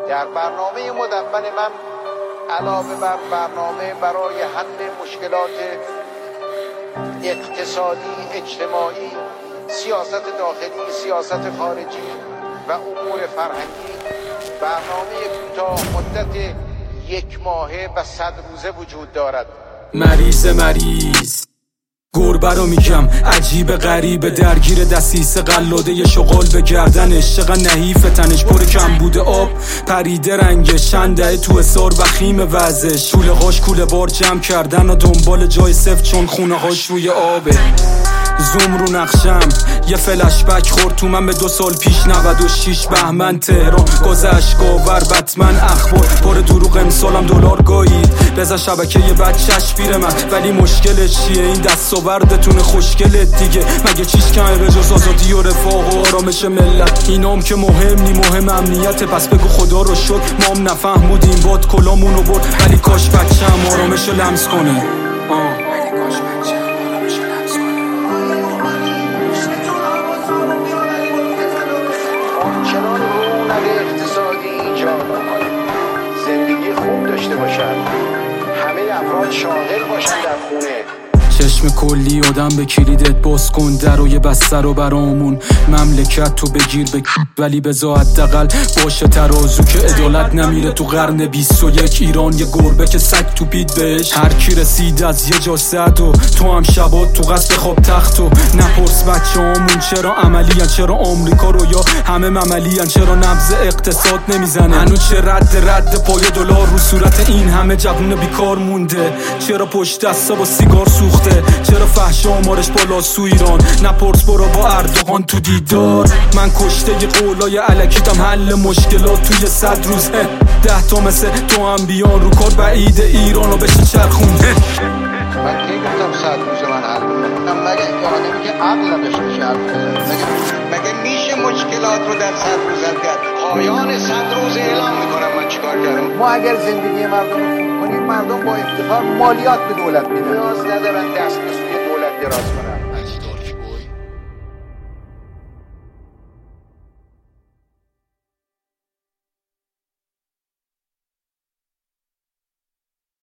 در برنامه مدون من علاوه بر برنامه برای حل مشکلات اقتصادی، اجتماعی، سیاست داخلی، سیاست خارجی و امور فرهنگی، برنامه کوتاه مدت 1 ماهه و 100 روزه وجود دارد. مریض گربه رو میگم، عجیب غریب درگیر دسیسه، قلاده شغال به گردنش، چقدر نحیف تنش، پر کم بوده آب پریده رنگش، چنده تو حصار و خیم وزش، طول هاش کوله بار جمع کردن و دنبال جای صفر چون خونه هاش روی آبه. زوم رو نقشم یه فلش بک خورد تو من به 2 سال پیش، 96 بهمن تهران، گذشت گاور بتمن اخبار پر دروغ، امسالم دلار گایید بزن شبکه یه بچهش پیر من، ولی مشکلش چیه این دست و بردتون خوشگلت دیگه، مگه چیش کمه به جز آزادی و رفاه و آرامش ملت؟ اینام که مهم نی، مهم امنیت، پس بگو خدا رو شکر ما هم نفهمودیم باد کلامونو برد، ولی کاش بچه‌م آرامش رو لمس کنه. کنار رونق اقتصادی ایجاد بکنیم، زندگی خوب داشته باشن، همه افراد شاغل باشن در خونه. چشم کلی آدم به کلیدت باز کن، در و یه بسته رو برامون، مملکت تو بگیر ولی بذار حداقل باشه ترازو که عدالت نمیره تو قرن 21. ایران یه گربه که سگ تو پید بهش، هر کی رسید از یه جا زد و تو هم شبات تو قصد خواب تخت و نپرس بچه‌هامون چرا عملیان، چرا آمریکا رو یا همه مملیان، چرا نبض اقتصاد نمیزنه هنوز، چه رد پای دلار رو صورت این همه جوون بیکار مونده، چرا پشت دستا با سیگار سوخته، چرا فحش آمارش بالاست تو ایران، نپرس برو با اردوغان تو دیدار، من کشته ی قولای الکیدم حل مشکلات توی 100 روز، 10 تا مثل تو هم بیان رو کار، بعید ایرانو بشه چرخونده. من کی گفتم 100 روز من حل میکنم؟ مگه این آدمی که عقل نداشته باشه حل مگه میشه مشکلات رو در 100 روز حل کرد؟ پایان 100 روز اعلام میکنم من چیکار کردم. ما اگر زندگی مردم رو خوب کنیم، مردم با افتخار مالیات به دولت میدن، نیاز ندارن دست به سوی دولت دراز کنن.